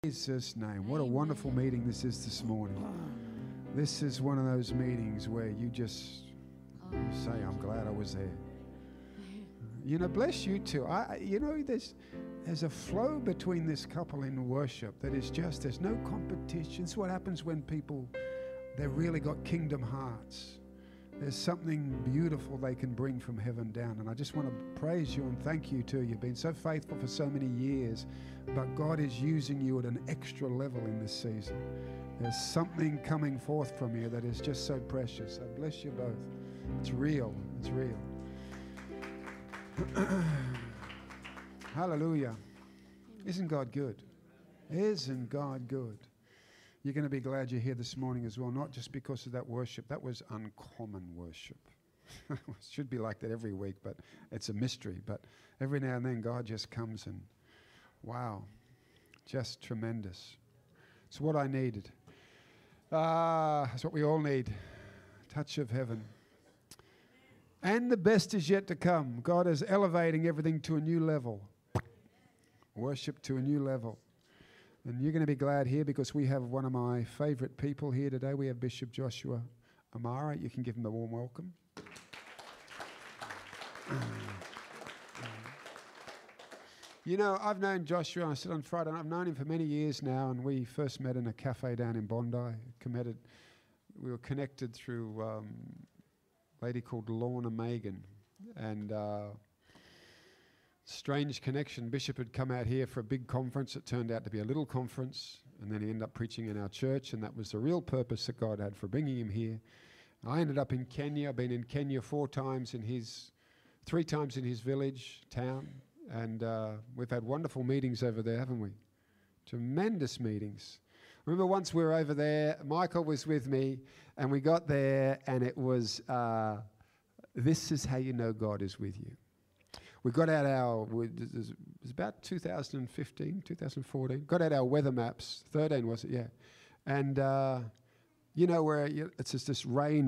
Jesus' name. What a wonderful meeting this morning. This is one of those meetings where you just say, I'm glad I was there. You know, bless you too. There's a flow between this couple in worship that is just, there's no competition. It's what happens when people, they've really got kingdom hearts. There's something beautiful they can bring from heaven down. And I just want to praise you and thank you too. You've been so faithful for so many years, but God is using you at an extra level in this season. There's something coming forth from you that is just so precious. I bless you both. It's real. It's real. Hallelujah. Isn't God good? Isn't God good? You're going to be glad you're here this morning as well, not just because of that worship. That was uncommon worship. It should be like that every week, but it's a mystery. But every now and then God just comes and, wow, just tremendous. It's what I needed. It's what we all need. Touch of heaven. And the best is yet to come. God is elevating everything to a new level. Worship to a new level. And you're going to be glad here because we have one of my favorite people here today. We have Bishop Joshua Amara. You can give him a warm welcome. You know, I've known Joshua, I said on Friday, I've known him for many years now, and we first met in a cafe down in Bondi. We were connected through a lady called Lorna Megan, and strange connection. Bishop had come out here for a big conference. It turned out to be a little conference, and then he ended up preaching in our church, and that was the real purpose that God had for bringing him here. I ended up in Kenya. I've been in Kenya 3 times in his village, town, and we've had wonderful meetings over there, haven't we? Tremendous meetings. I remember once we were over there, Michael was with me, and we got there, and it was, this is how you know God is with you. We got out it was about 2015, 2014, got out our weather maps, 13 was it, yeah. And you know where it's just this rain,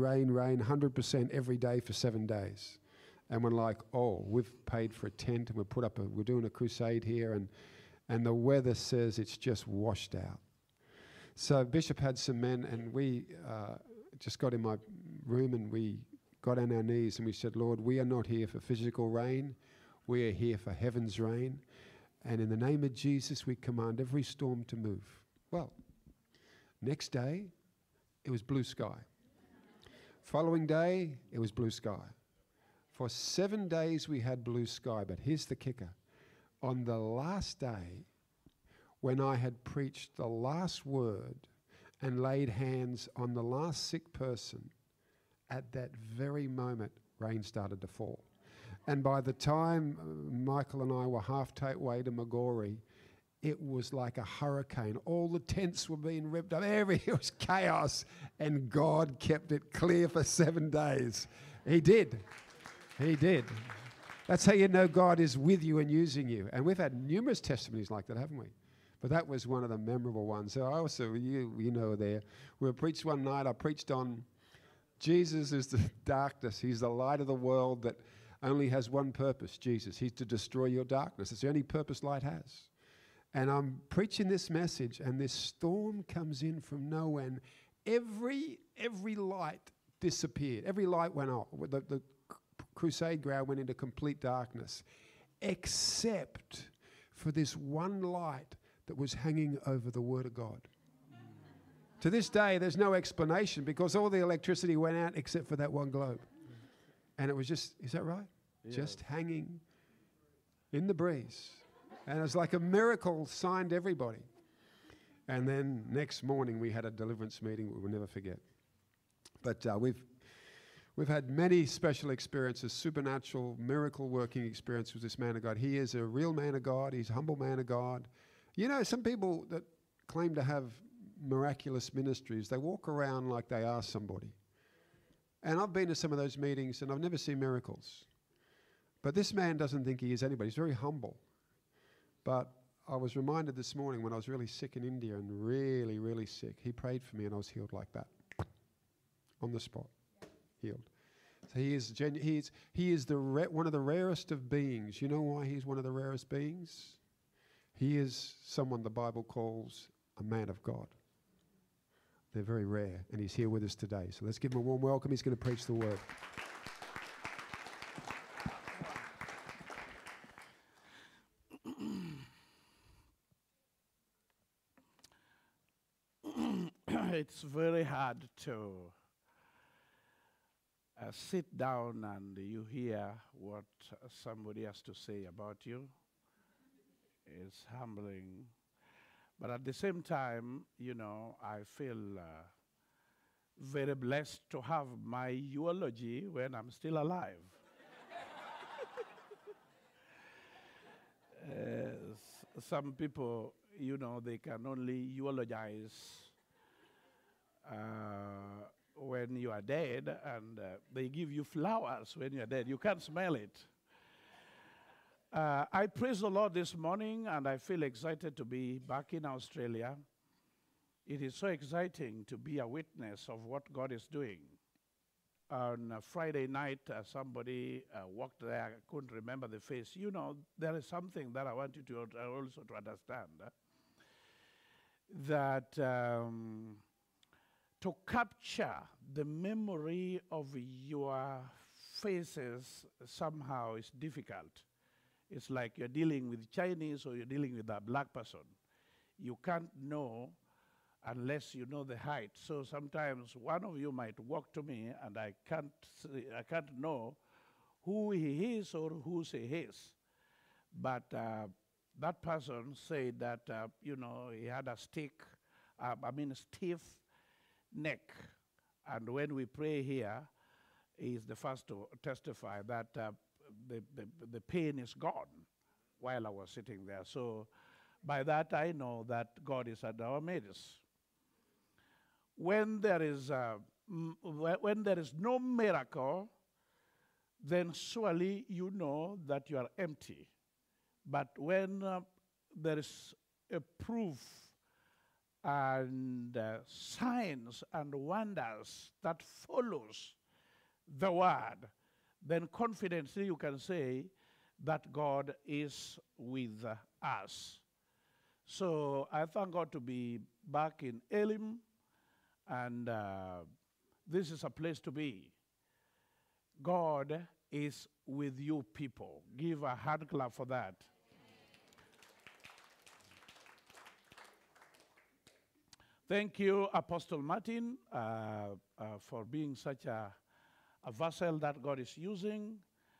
100% every day for 7 days. And we're like, oh, we've paid for a tent and we're doing a crusade here and the weather says it's just washed out. So Bishop had some men and we just got in my room and we got on our knees and we said, Lord, we are not here for physical rain. We are here for heaven's rain. And in the name of Jesus, we command every storm to move. Well, next day, it was blue sky. Following day, it was blue sky. For 7 days, we had blue sky. But here's the kicker. On the last day, when I had preached the last word and laid hands on the last sick person, at that very moment, rain started to fall. And by the time Michael and I were halfway to Magori, it was like a hurricane. All the tents were being ripped up. It was chaos. And God kept it clear for 7 days. He did. He did. That's how you know God is with you and using you. And we've had numerous testimonies like that, haven't we? But that was one of the memorable ones. So I also, you know there. We preached one night. I preached on Jesus is the darkness. He's the light of the world that only has one purpose, Jesus. He's to destroy your darkness. It's the only purpose light has. And I'm preaching this message, and this storm comes in from nowhere. And every light disappeared. Every light went off. The crusade ground went into complete darkness, except for this one light that was hanging over the Word of God. To this day, there's no explanation because all the electricity went out except for that one globe. And it was just, is that right? Yeah. Just hanging in the breeze. And it was like a miracle signed everybody. And then next morning we had a deliverance meeting we will never forget. But we've had many special experiences, supernatural, miracle-working experiences with this man of God. He is a real man of God. He's a humble man of God. You know, some people that claim to have miraculous ministries, they walk around like they are somebody. And I've been to some of those meetings and I've never seen miracles. But this man doesn't think he is anybody. He's very humble. But I was reminded this morning when I was really sick in India and really, really sick, he prayed for me and I was healed like that. On the spot. Healed. So he is one of the rarest of beings. You know why he's one of the rarest beings? He is someone the Bible calls a man of God. They're very rare, and he's here with us today. So let's give him a warm welcome. He's going to preach the word. It's very hard to sit down and you hear what somebody has to say about you. It's humbling. But at the same time, you know, I feel very blessed to have my eulogy when I'm still alive. Some people, you know, they can only eulogize when you are dead, and they give you flowers when you are dead. You can't smell it. I praise the Lord this morning, and I feel excited to be back in Australia. It is so exciting to be a witness of what God is doing. On Friday night, somebody walked there. I couldn't remember the face. You know, there is something that I want you to also to understand. That to capture the memory of your faces somehow is difficult. It's like you're dealing with Chinese or you're dealing with a black person. You can't know unless you know the height. So sometimes one of you might walk to me and I can't know who he is or whose he is. But that person said that, you know, he had a stiff neck. And when we pray here, he is the first to testify that the pain is gone while I was sitting there. So by that I know that God is at our midst. When there is no miracle, then surely you know that you are empty. But when there is a proof and signs and wonders that follows the word, then confidently you can say that God is with us. So I thank God to be back in Elim, and this is a place to be. God is with you people. Give a hand clap for that. Thank you, Apostle Martin, for being such a vessel that God is using.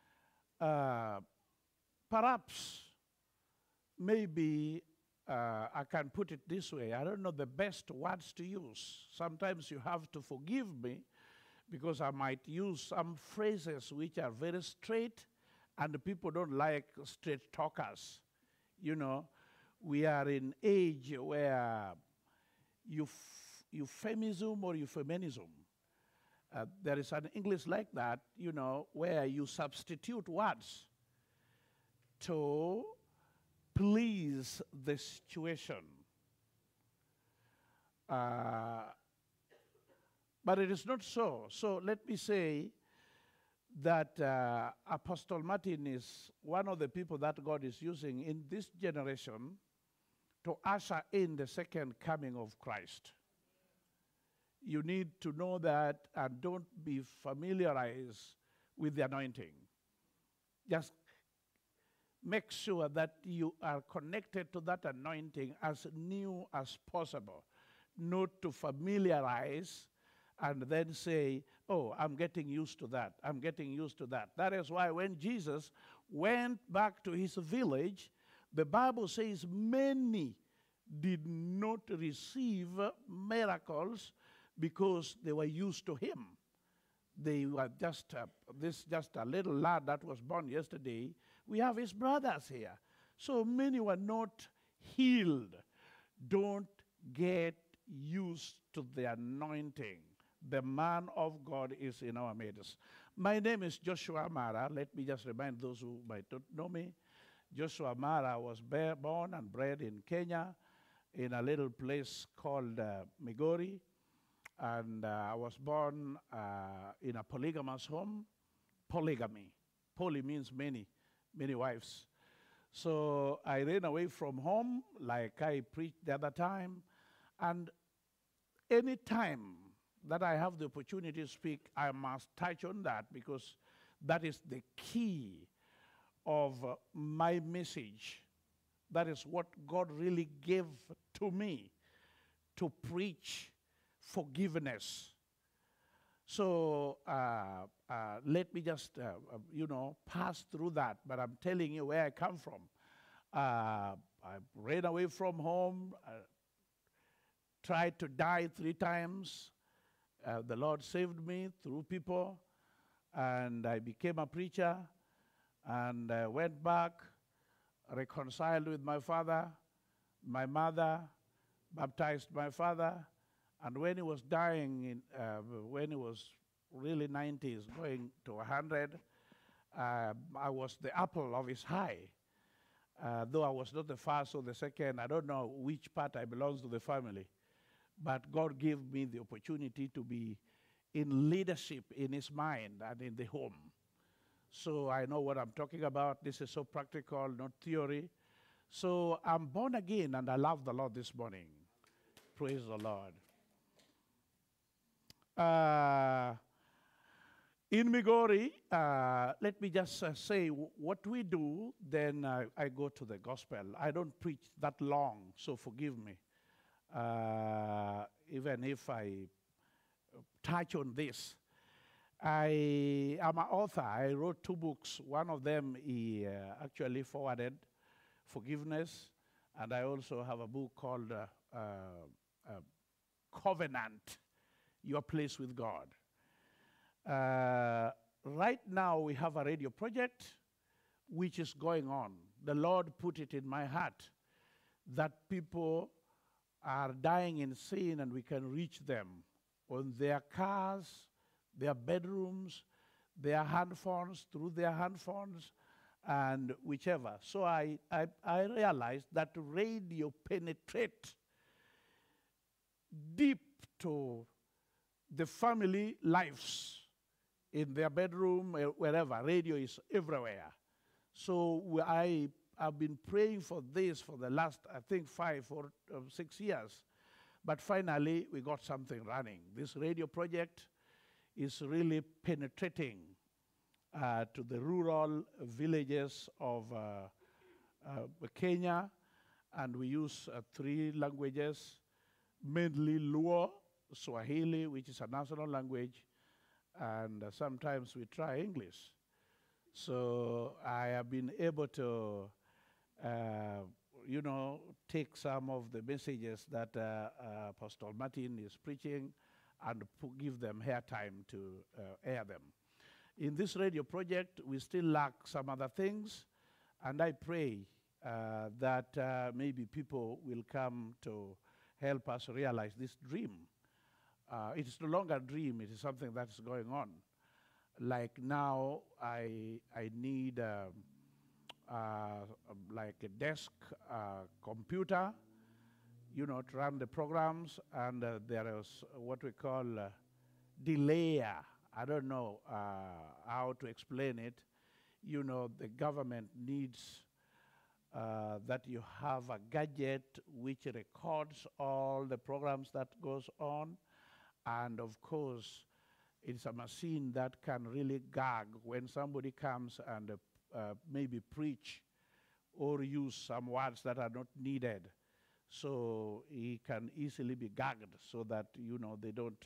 Perhaps, maybe, I can put it this way. I don't know the best words to use. Sometimes you have to forgive me because I might use some phrases which are very straight, and the people don't like straight talkers. You know, we are in age where euphemism or euphemism. There is an English like that, you know, where you substitute words to please the situation. But it is not so. So let me say that Apostle Martin is one of the people that God is using in this generation to usher in the second coming of Christ. You need to know that, and don't be familiarized with the anointing. Just make sure that you are connected to that anointing as new as possible, not to familiarize and then say, oh, I'm getting used to that, I'm getting used to that. That is why when Jesus went back to his village, the Bible says many did not receive miracles because they were used to him. They were just a little lad that was born yesterday. We have his brothers here. So many were not healed. Don't get used to the anointing. The man of God is in our midst. My name is Joshua Mara. Let me just remind those who might not know me. Joshua Mara was born and bred in Kenya in a little place called Migori. And I was born in a polygamous home. Polygamy. Poly means many wives. So I ran away from home, like I preached the other time. And any time that I have the opportunity to speak, I must touch on that, because that is the key of my message. That is what God really gave to me, to preach forgiveness. So let me just, pass through that. But I'm telling you where I come from. I ran away from home, tried to die 3 times. The Lord saved me through people, and I became a preacher, and I went back, reconciled with my father, my mother, baptized my father, and when he was dying, when he was really 90s, going to 100, I was the apple of his eye. Though I was not the first or the second, I don't know which part I belong to the family. But God gave me the opportunity to be in leadership in his mind and in the home. So I know what I'm talking about. This is so practical, not theory. So I'm born again, and I love the Lord this morning. Praise the Lord. In Migori, let me just say what we do, then I go to the gospel. I don't preach that long, so forgive me. Even if I touch on this. I am an author. I wrote 2 books. One of them he actually forwarded, Forgiveness, and I also have a book called Covenant, Your Place with God. Right now we have a radio project which is going on. The Lord put it in my heart that people are dying in sin, and we can reach them on their cars, their bedrooms, their handphones, through their handphones, and whichever. So I realized that radio penetrates deep to the family lives, in their bedroom, wherever. Radio is everywhere. So I have been praying for this for the last, I think, 5 or 6 years. But finally, we got something running. This radio project is really penetrating to the rural villages of Kenya, and we use 3 languages, mainly Luo, Swahili, which is a national language, and sometimes we try English. So I have been able to, take some of the messages that Apostle Martin is preaching and give them airtime to air them. In this radio project, we still lack some other things, and I pray that maybe people will come to help us realize this dream. It is no longer a dream, it is something that's going on. Like now, I need like a desk computer, to run the programs, and there is what we call delayer. I don't know how to explain it. The government needs that you have a gadget which records all the programs that goes on, and of course, it's a machine that can really gag when somebody comes and maybe preach or use some words that are not needed. So he can easily be gagged so that, they don't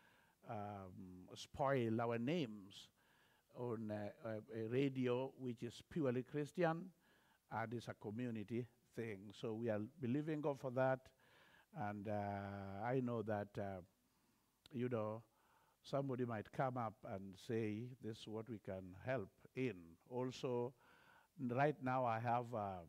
spoil our names on a radio which is purely Christian and is a community thing. So we are believing God for that. And I know that, somebody might come up and say, this is what we can help in. Also, right now I have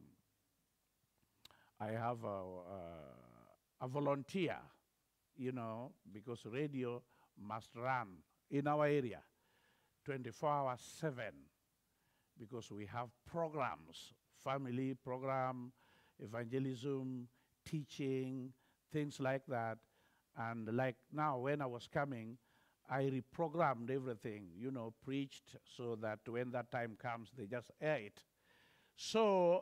a volunteer, because radio must run in our area 24 hours 7, because we have programs, family program, evangelism, teaching, things like that. And like now, when I was coming, I reprogrammed everything, preached so that when that time comes, they just air it. So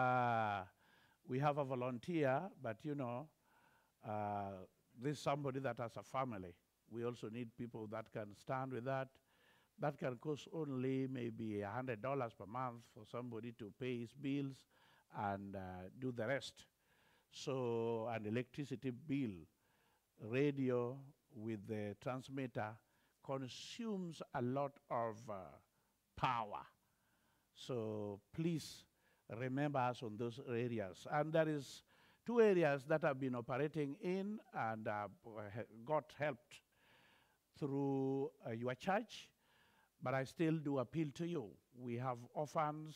we have a volunteer, but you know, this is somebody that has a family. We also need people that can stand with that. That can cost only maybe $100 per month for somebody to pay his bills and do the rest. So an electricity bill, radio with the transmitter consumes a lot of power. So please remember us on those areas. And there is 2 areas that have been operating in and got helped through your church, but I still do appeal to you. We have orphans.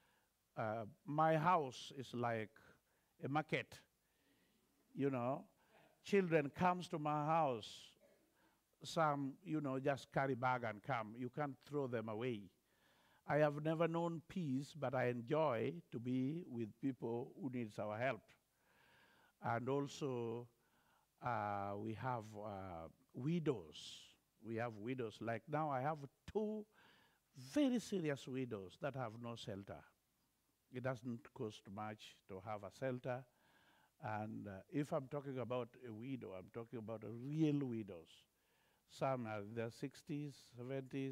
My house is like a market. You know, children comes to my house. Some, you know, just carry bag and come. You can't throw them away. I have never known peace, but I enjoy to be with people who needs our help. And also, we have widows. We have widows. Like now, I have 2 very serious widows that have no shelter. It doesn't cost much to have a shelter. And if I'm talking about a widow, I'm talking about real widows. Some are in their 60s, 70s,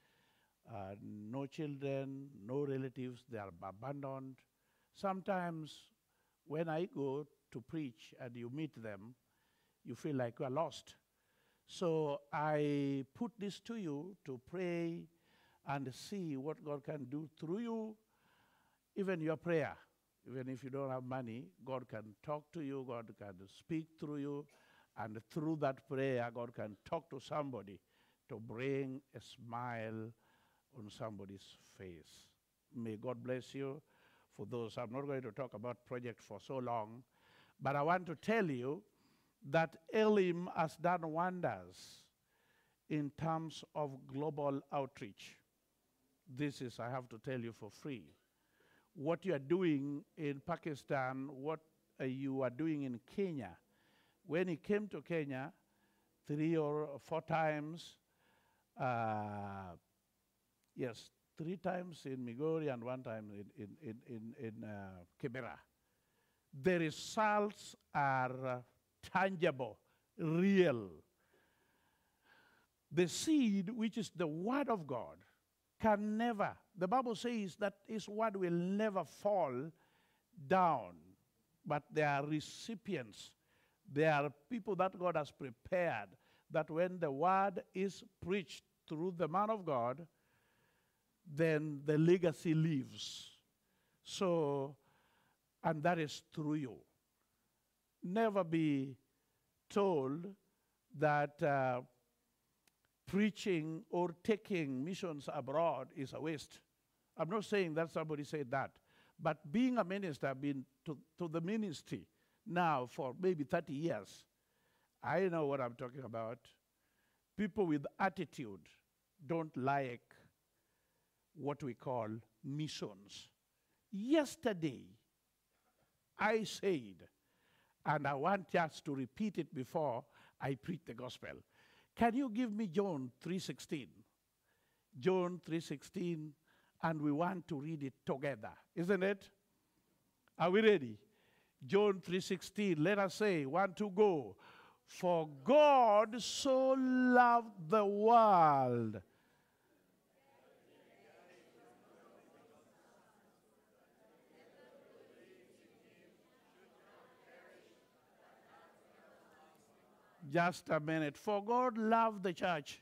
no children, no relatives, they are abandoned. Sometimes when I go to preach and you meet them, you feel like you are lost. So I put this to you to pray and see what God can do through you, even your prayer. Even if you don't have money, God can talk to you, God can speak through you, and through that prayer, God can talk to somebody to bring a smile on somebody's face. May God bless you for those. I'm not going to talk about project for so long, but I want to tell you that Elim has done wonders in terms of global outreach. This is, I have to tell you for free. What you are doing in Pakistan, what you are doing in Kenya. When he came to Kenya 3 or 4 times, yes, 3 times in Migori and 1 time in Kibera. The results are tangible, real. The seed, which is the word of God, can never, the Bible says that his word will never fall down, but there are recipients. There are people that God has prepared that when the word is preached through the man of God, then the legacy lives. So, and that is through you. Never be told that preaching or taking missions abroad is a waste. I'm not saying that somebody said that, but being a minister, I've been to the ministry now for maybe 30 years. I know what I'm talking about. People with attitude don't like what we call missions. Yesterday, I said, and I want us to repeat it before I preach the gospel. Can you give me John 3:16? John 3:16, and we want to read it together, isn't it? Are we ready? John 3:16, let us say, 1, 2, go. For God so loved the world. Just a minute. For God loved the church.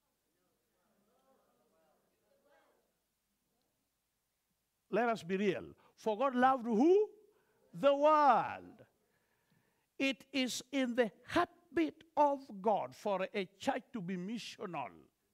Let us be real. For God loved who? The world. It is in the heartbeat of God for a church to be missional.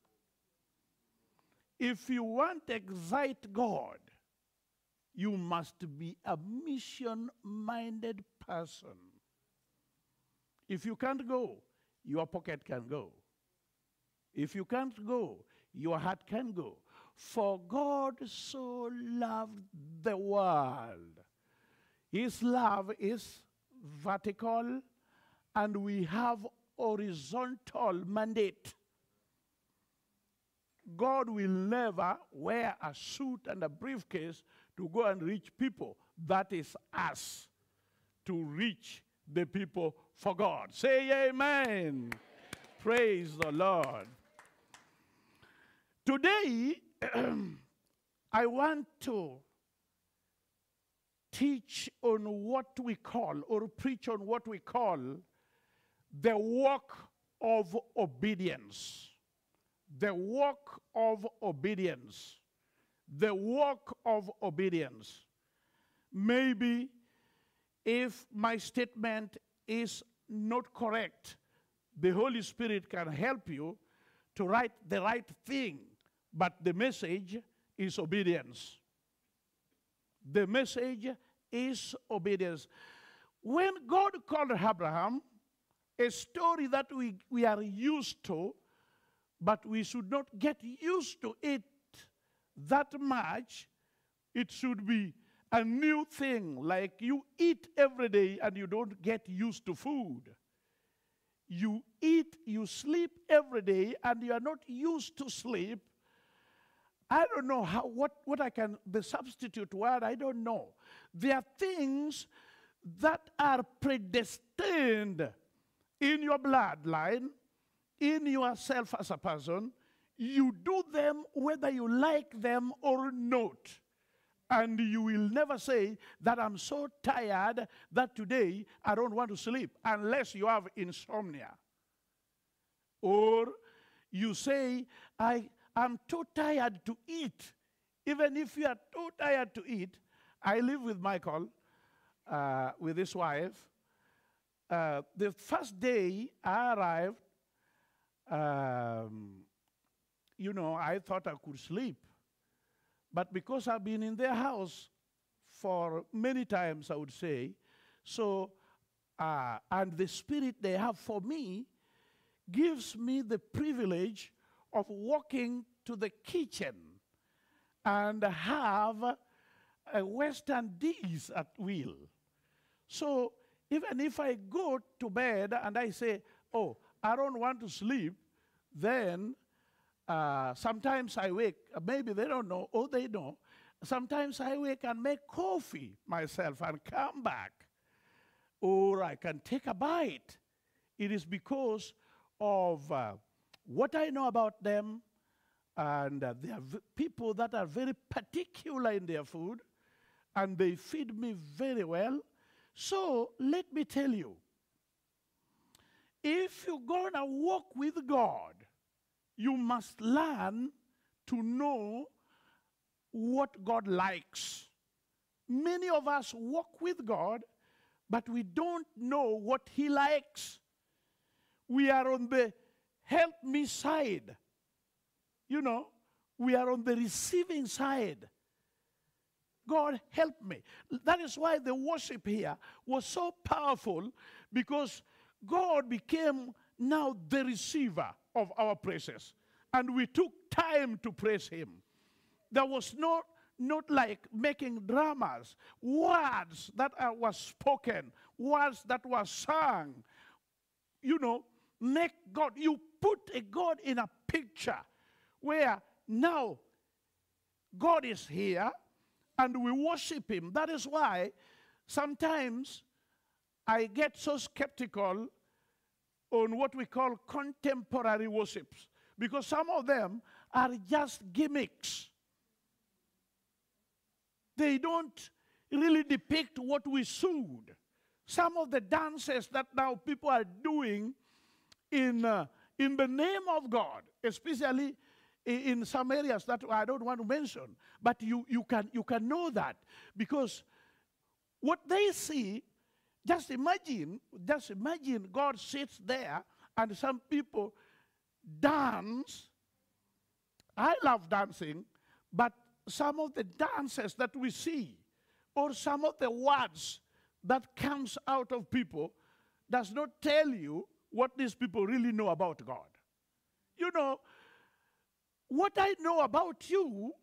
If you want to excite God, you must be a mission-minded person. If you can't go, your pocket can go. If you can't go, your heart can go. For God so loved the world. His love is vertical, and we have horizontal mandate. God will never wear a suit and a briefcase to go and reach people. That is us, to reach the people for God. Say amen. Praise the Lord. Today, I want to teach on what we call, or preach on what we call, the walk of obedience. The walk of obedience. The walk of obedience. Maybe if my statement is not correct, the Holy Spirit can help you to write the right thing. But the message is obedience. The message is obedience. When God called Abraham, a story that we are used to, but we should not get used to it that much. It should be a new thing, like you eat every day and you don't get used to food. You eat, you sleep every day, and you are not used to sleep. I don't know what I can, the substitute word, I don't know. There are things that are predestined in your bloodline, in yourself as a person. You do them whether you like them or not. And you will never say that I'm so tired that today I don't want to sleep, unless you have insomnia. Or you say, I'm too tired to eat. Even if you are too tired to eat, I live with Michael, with his wife. The first day I arrived, I thought I could sleep. But because I've been in their house for many times, I would say, so, and the spirit they have for me gives me the privilege of walking to the kitchen and have a Western dish at will. So even if I go to bed and I say, oh, I don't want to sleep, then sometimes I wake, maybe they don't know, or they know. Sometimes I wake and make coffee myself and come back. Or I can take a bite. It is because of what I know about them, and they are people that are very particular in their food, and they feed me very well. So let me tell you, if you're going to walk with God, you must learn to know what God likes. Many of us walk with God, but we don't know what He likes. We are on the help me side. We are on the receiving side. God help me. That is why the worship here was so powerful, because God became now the receiver of our praises. And we took time to praise Him. There was not like making dramas, words that were spoken, words that were sung. Make God, you put a God in a picture where now God is here and we worship Him. That is why sometimes I get so skeptical on what we call contemporary worships, because some of them are just gimmicks. They don't really depict what we should. Some of the dances that now people are doing in the name of God, especially in some areas that I don't want to mention, but you can know that, because what they see, just imagine God sits there and some people dance. I love dancing, but some of the dances that we see, or some of the words that comes out of people, does not tell you what these people really know about God. What I know about you,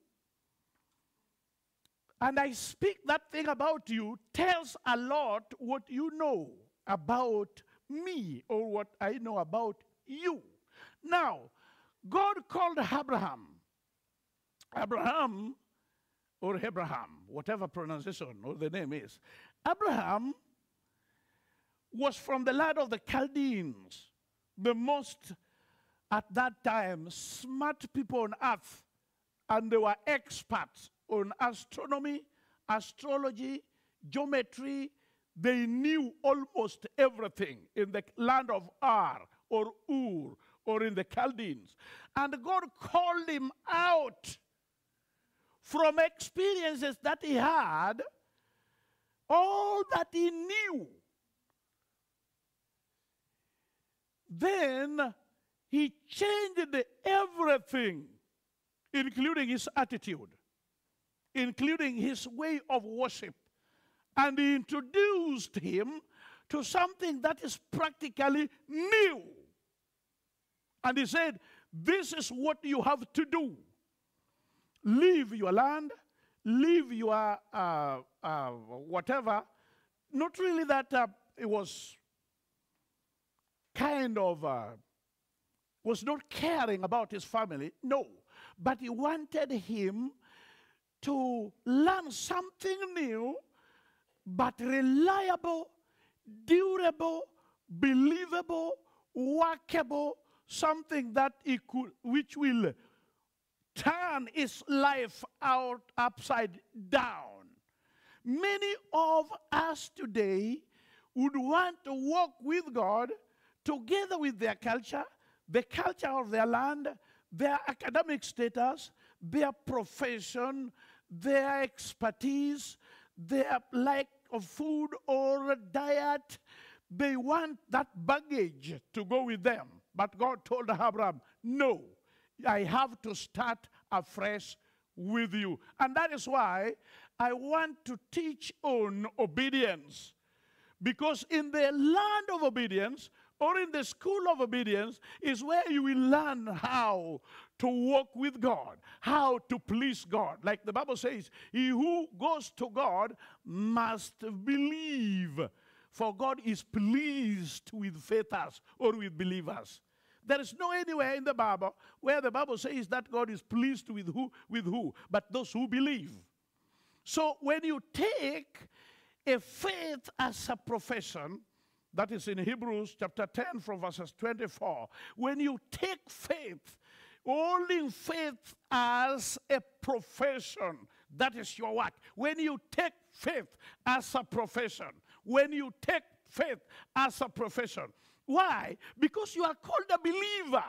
and I speak that thing about you, tells a lot what you know about me, or what I know about you. Now, God called Abraham. Abraham or Abraham, whatever pronunciation or the name is. Abraham was from the land of the Chaldeans, the most, at that time, smart people on earth. And they were experts on astronomy, astrology, geometry. They knew almost everything in the land of Ar or Ur or in the Chaldeans. And God called him out from experiences that he had, all that he knew. Then he changed everything, including his attitude, including his way of worship. And he introduced him to something that is practically new. And he said, this is what you have to do. Leave your land, leave your whatever. Not really that it was kind of, was not caring about his family. No. But he wanted him to learn something new, but reliable, durable, believable, workable, something that he could, which will turn his life out upside down. Many of us today would want to walk with God together with their culture, the culture of their land, their academic status, their profession, their expertise, their lack of food or diet. They want that baggage to go with them. But God told Abraham, no, I have to start afresh with you. And that is why I want to teach on obedience. Because in the land of obedience, or in the school of obedience, is where you will learn how to walk with God, how to please God. Like the Bible says, he who goes to God must believe, for God is pleased with faithers or with believers. There is no anywhere in the Bible where the Bible says that God is pleased with who, but those who believe. So when you take a faith as a profession, that is in Hebrews chapter 10 from verses 24. When you take faith, holding faith as a profession, that is your work. When you take faith as a profession, when you take faith as a profession. Why? Because you are called a believer.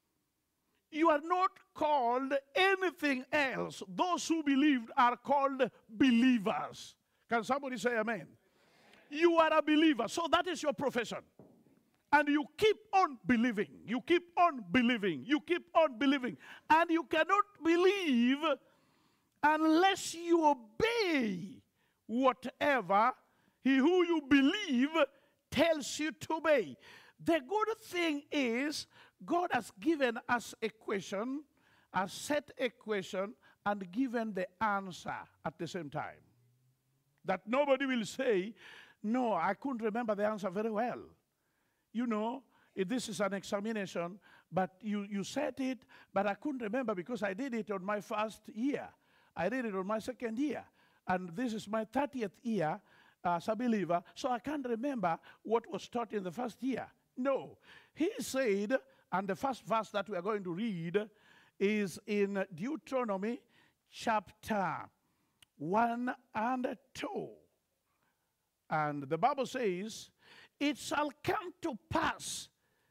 You are not called anything else. Those who believed are called believers. Can somebody say amen? You are a believer. So that is your profession. And you keep on believing. You keep on believing. You keep on believing. And you cannot believe unless you obey whatever he who you believe tells you to obey. The good thing is God has given us a question, has set a question, and given the answer at the same time. That nobody will say, no, I couldn't remember the answer very well. You know, this is an examination, but you said it, but I couldn't remember because I did it on my first year. I did it on my second year. And this is my 30th year as a believer, so I can't remember what was taught in the first year. No. He said, and the first verse that we are going to read is in Deuteronomy chapter 1 and 2. And the Bible says, it shall come to pass,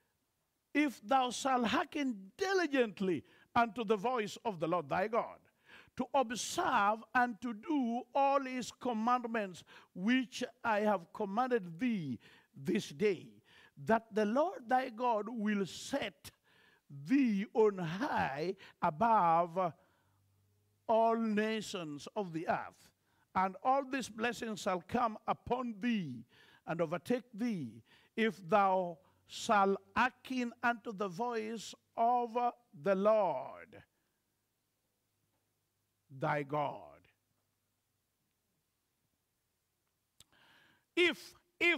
if thou shalt hearken diligently unto the voice of the Lord thy God, to observe and to do all his commandments, which I have commanded thee this day, that the Lord thy God will set thee on high above all nations of the earth. And all these blessings shall come upon thee and overtake thee, if thou shalt hearken unto the voice of the Lord thy God. If,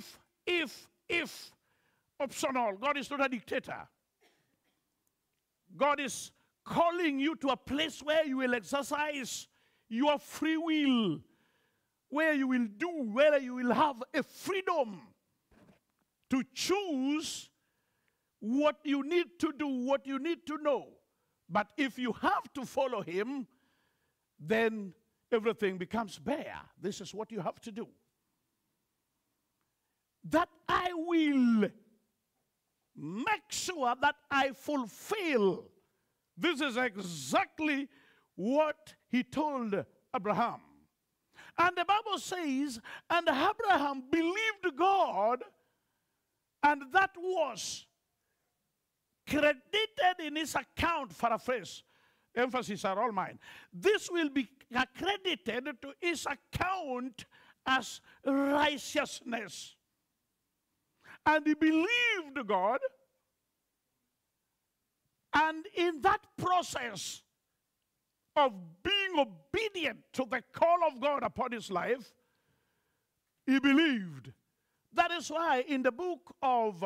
optional. God is not a dictator. God is calling you to a place where you will exercise your free will, where you will do, where you will have a freedom to choose what you need to do, what you need to know. But if you have to follow him, then everything becomes bare. This is what you have to do. That I will make sure that I fulfill. This is exactly what he told Abraham. And the Bible says, and Abraham believed God, and that was credited in his account, for a phrase. Emphasis are all mine. This will be accredited to his account as righteousness. And he believed God, and in that process of being obedient to the call of God upon his life, he believed. That is why in the book of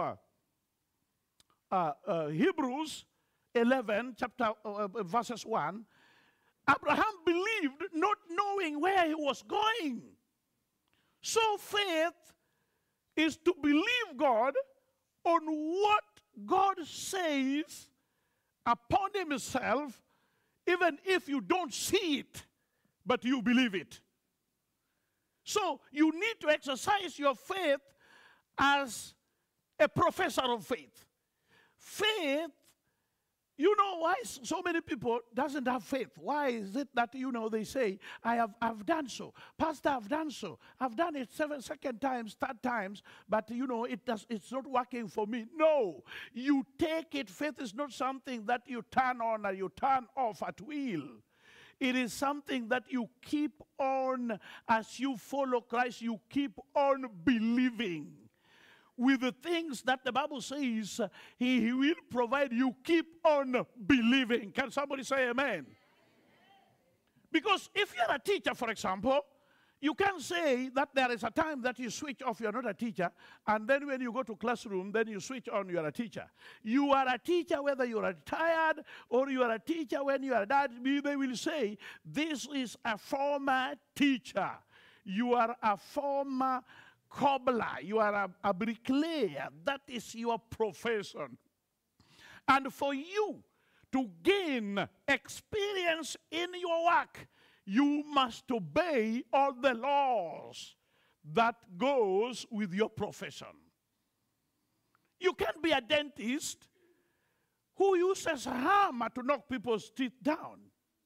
Hebrews 11, verses 1, Abraham believed not knowing where he was going. So faith is to believe God on what God says upon himself, even if you don't see it, but you believe it. So you need to exercise your faith as a professor of faith. Faith, you know why so many people doesn't have faith? Why is it that, they say, I've done so. Pastor, I've done so. I've done it second times, third times, but it's not working for me. No, you take it. Faith is not something that you turn on or you turn off at will. It is something that you keep on as you follow Christ. You keep on believing. With the things that the Bible says he will provide, you keep on believing. Can somebody say amen? Because if you're a teacher, for example, you can say that there is a time that you switch off, you're not a teacher, and then when you go to classroom, then you switch on, you're a teacher. You are a teacher whether you're retired or you are a teacher when you are dead. They will say, this is a former teacher. You are a former cobbler, you are a bricklayer. That is your profession. And for you to gain experience in your work, you must obey all the laws that goes with your profession. You can't be a dentist who uses a hammer to knock people's teeth down.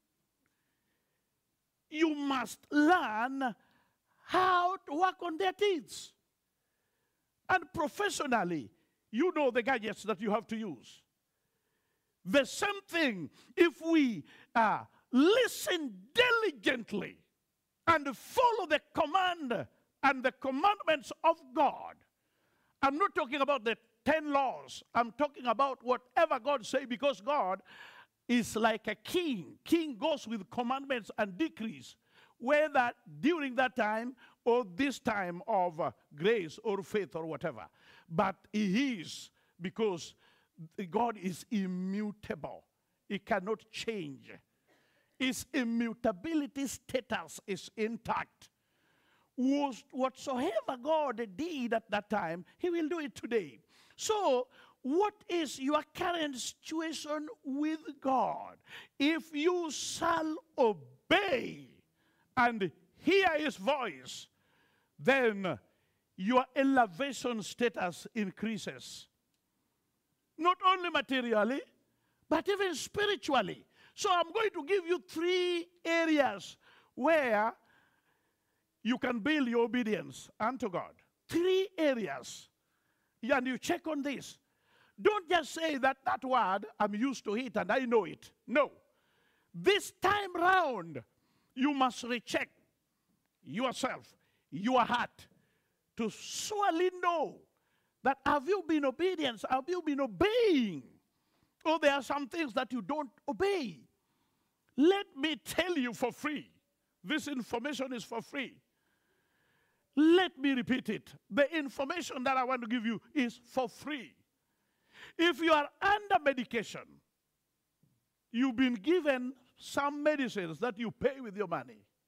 You must learn how to work on their teeth. And professionally, you know the gadgets that you have to use. The same thing, if we listen diligently and follow the command and the commandments of God. I'm not talking about the 10 laws. I'm talking about whatever God says, because God is like a king. King goes with commandments and decrees, whether during that time or this time of grace or faith or whatever. But he is, because God is immutable. He cannot change. His immutability status is intact. Whatsoever God did at that time, he will do it today. So, what is your current situation with God? If you shall obey and hear his voice, then your elevation status increases. Not only materially, but even spiritually. So I'm going to give you 3 areas where you can build your obedience unto God. 3 areas. And you check on this. Don't just say that word, I'm used to it and I know it. No. This time round, you must recheck yourself, your heart, to surely know that have you been obedient? Have you been obeying? Or there are some things that you don't obey. Let me tell you for free. This information is for free. Let me repeat it. The information that I want to give you is for free. If you are under medication, you've been given some medicines that you pay with your money.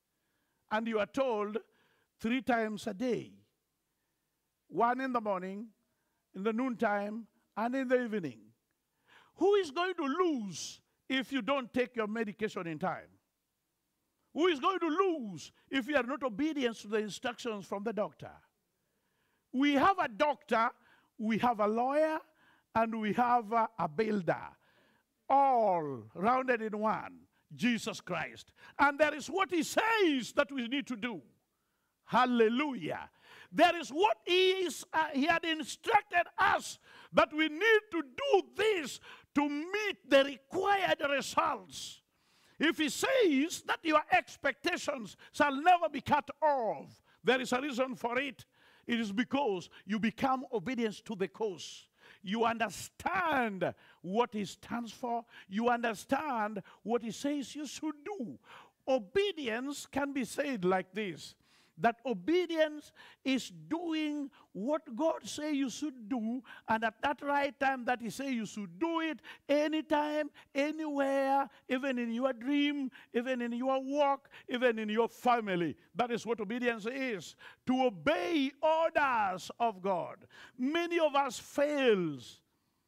and you are told 3 times a day, one in the morning, in the noontime, and in the evening. Who is going to lose if you don't take your medication in time? Who is going to lose if you are not obedient to the instructions from the doctor? We have a doctor, we have a lawyer, and we have a builder, all rounded in one, Jesus Christ. And there is what he says that we need to do. Hallelujah. There is what he had instructed us that we need to do this to meet the required results. If he says that your expectations shall never be cut off, there is a reason for it. It is because you become obedient to the cause. You understand what he stands for. You understand what he says you should do. Obedience can be said like this, that obedience is doing what God says you should do, and at that right time that he says you should do it, anytime, anywhere, even in your dream, even in your work, even in your family. That is what obedience is, to obey orders of God. Many of us fails.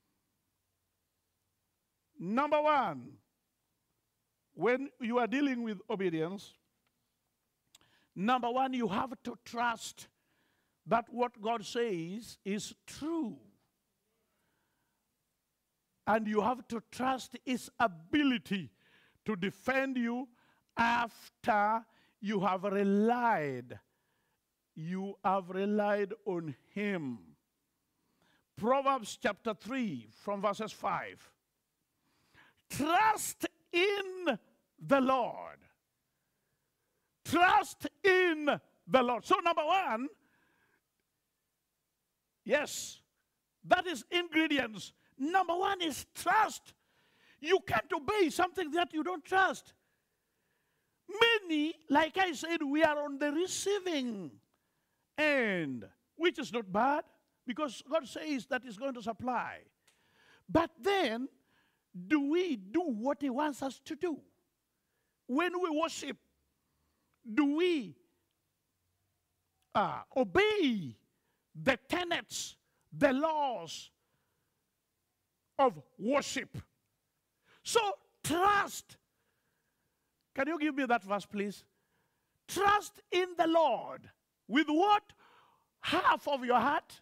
Number one, when you are dealing with obedience, number one, you have to trust that what God says is true. And you have to trust his ability to defend you after you have relied. You have relied on him. Proverbs chapter 3 from verses 5. Trust in the Lord. Trust in the Lord. So number one, yes, that is ingredients. Number one is trust. You can't obey something that you don't trust. Many, like I said, we are on the receiving end, which is not bad, because God says that he's going to supply. But then, do we do what he wants us to do? When we worship, do we obey the tenets, the laws of worship? So trust. Can you give me that verse, please? Trust in the Lord. With what? Half of your heart?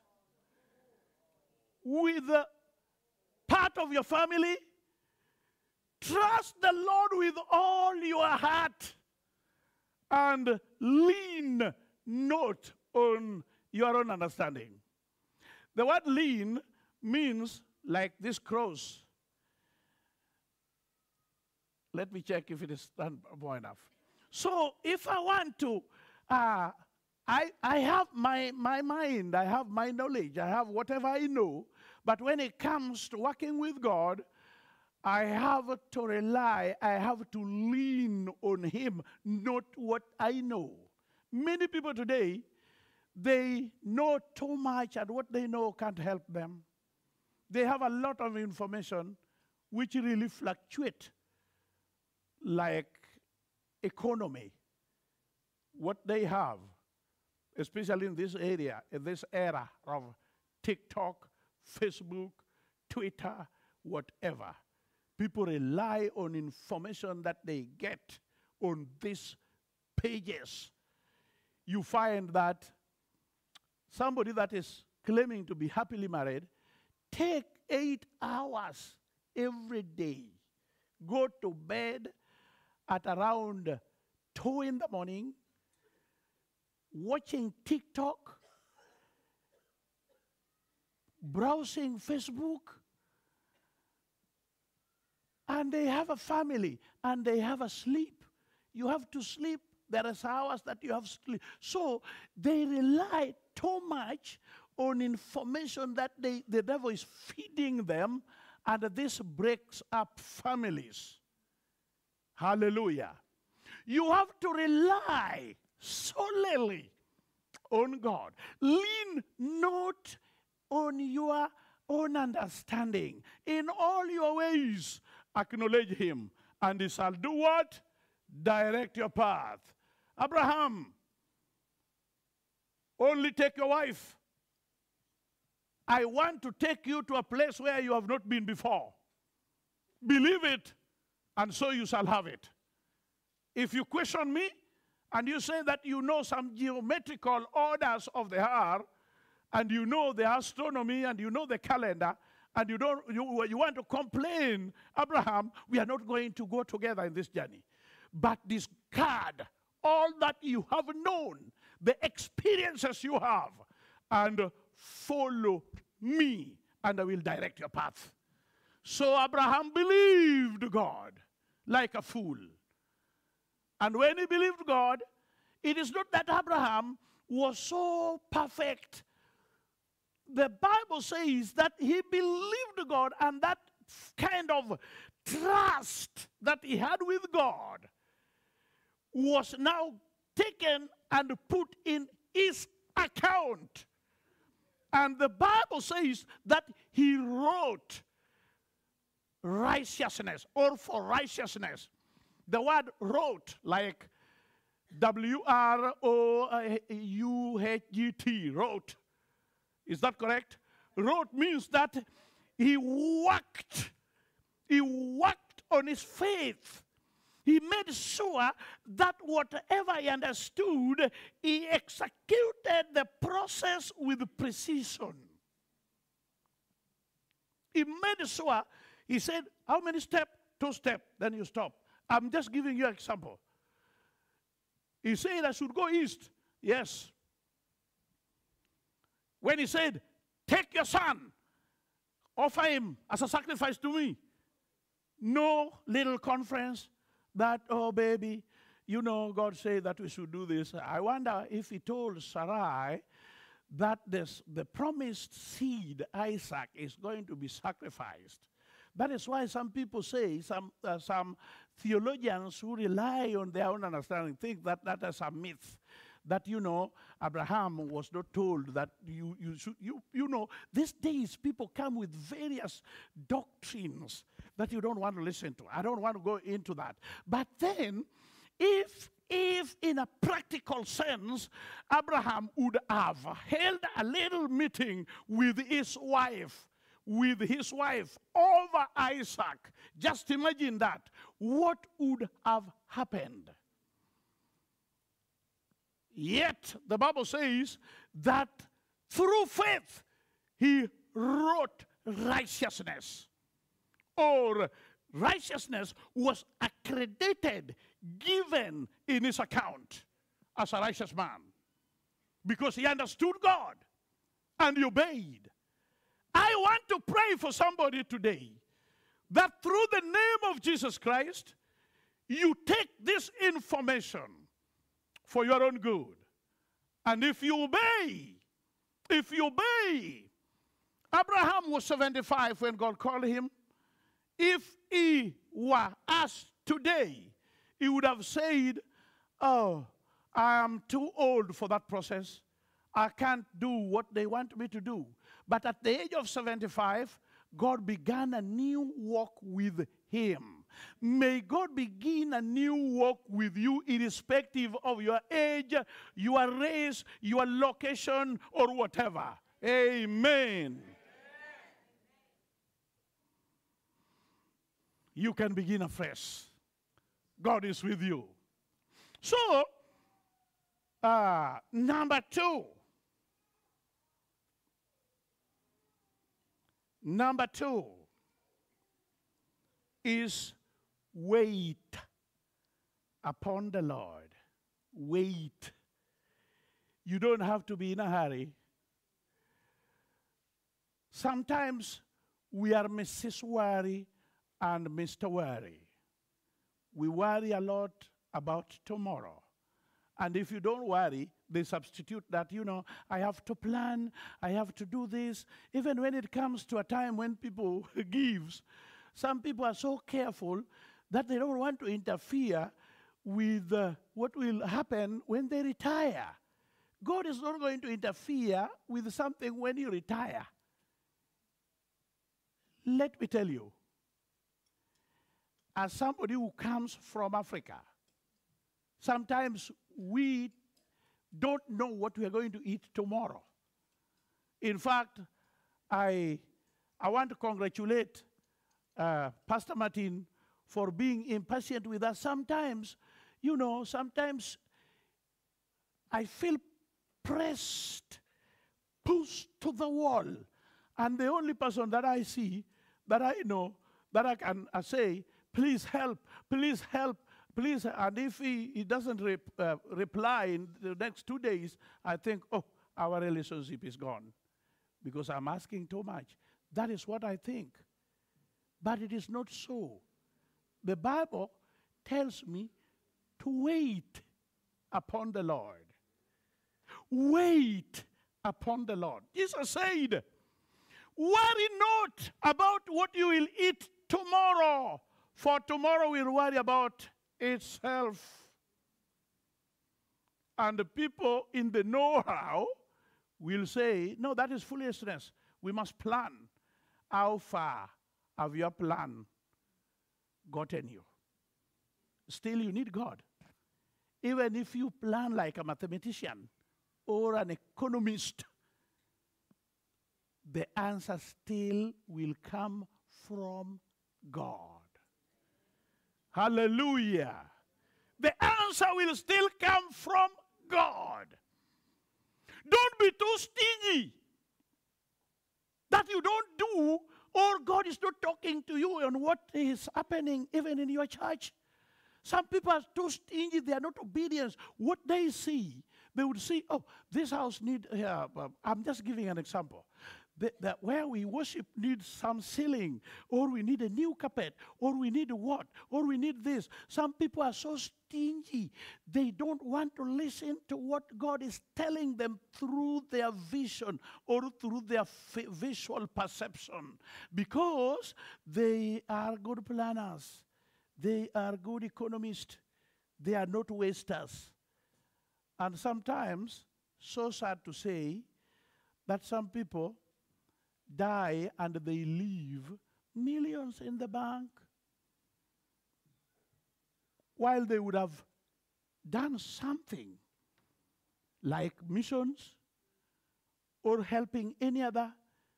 With part of your family? Trust the Lord with all your heart. And lean not on your own understanding. The word lean means like this cross. Let me check if it is standpoint enough. So if I want to, I have my mind, I have my knowledge, I have whatever I know, but when it comes to working with God, I have to rely, I have to lean on him, not what I know. Many people today, they know too much, and what they know can't help them. They have a lot of information which really fluctuate, like economy. What they have, especially in this area, in this era of TikTok, Facebook, Twitter, whatever. People rely on information that they get on these pages. You find that somebody that is claiming to be happily married take 8 hours every day, go to bed at around 2 in the morning, watching TikTok, browsing Facebook, and they have a family, and they have a sleep. You have to sleep. There are hours that you have to sleep. So they rely too much on information that the devil is feeding them, and this breaks up families. Hallelujah. You have to rely solely on God. Lean not on your own understanding. In all your ways, acknowledge him, and he shall do what? Direct your path. Abraham, only take your wife. I want to take you to a place where you have not been before. Believe it, and so you shall have it. If you question me, and you say that you know some geometrical orders of the hour, and you know the astronomy, and you know the calendar, and you want to complain, Abraham, we are not going to go together in this journey. But discard all that you have known, the experiences you have, and follow me, and I will direct your path. So Abraham believed God like a fool. And when he believed God, it is not that Abraham was so perfect. The Bible says that he believed God, and that kind of trust that he had with God was now taken and put in his account. And the Bible says that he wrote righteousness, or for righteousness. The word wrote, like W-R-O-U-G-T, wrote. Is that correct? Wrote means that he worked on his faith. He made sure that whatever he understood, he executed the process with precision. He made sure, he said, how many steps? 2 steps, then you stop. I'm just giving you an example. He said I should go east. Yes. When he said, take your son, offer him as a sacrifice to me. No little conference that, oh baby, you know, God said that we should do this. I wonder if he told Sarai that the promised seed, Isaac, is going to be sacrificed. That is why some people say, some theologians who rely on their own understanding think that that is a myth. That, you know, Abraham was not told that you know, these days people come with various doctrines that you don't want to listen to. I don't want to go into that. But then, if in a practical sense, Abraham would have held a little meeting with his wife over Isaac, just imagine that. What would have happened? Yet, the Bible says that through faith, he wrote righteousness. Or righteousness was accredited, given in his account as a righteous man. Because he understood God and he obeyed. I want to pray for somebody today that through the name of Jesus Christ, you take this information for your own good. And if you obey, Abraham was 75 when God called him. If he were asked today, he would have said, oh, I am too old for that process. I can't do what they want me to do. But at the age of 75, God began a new walk with him. May God begin a new walk with you irrespective of your age, your race, your location, or whatever. Amen. You can begin afresh. God is with you. So, number two. Number two is wait upon the Lord. Wait. You don't have to be in a hurry. Sometimes we are Mrs. Worry and Mr. Worry. We worry a lot about tomorrow. And if you don't worry, they substitute that, you know, I have to plan, I have to do this. Even when it comes to a time when people give, some people are so careful that they don't want to interfere with what will happen when they retire. God is not going to interfere with something when you retire. Let me tell you, as somebody who comes from Africa, sometimes we don't know what we are going to eat tomorrow. In fact, I want to congratulate Pastor Martin for being impatient with us. Sometimes, sometimes I feel pressed, pushed to the wall. And the only person that I see, that I know, that I can say, please help, please help, please. And if he doesn't reply in the next 2 days, I think, oh, our relationship is gone because I'm asking too much. That is what I think. But it is not so. The Bible tells me to wait upon the Lord. Wait upon the Lord. Jesus said, worry not about what you will eat tomorrow, for tomorrow will worry about itself. And the people in the know-how will say, no, that is foolishness. We must plan. How far have your plan gotten you? Still, you need God. Even if you plan like a mathematician or an economist, the answer still will come from God. Hallelujah. The answer will still come from God. Don't be too stingy that you don't do, or God is not talking to you on what is happening even in your church. Some people are too stingy. They are not obedient. What they see, they would see, oh, this house needs, I'm just giving an example. That where we worship needs some ceiling, or we need a new carpet, or we need what, or we need this. Some people are so stingy. They don't want to listen to what God is telling them through their vision or through their visual perception, because they are good planners. They are good economists. They are not wasters. And sometimes, so sad to say, that some people die and they leave millions in the bank, while they would have done something like missions or helping any other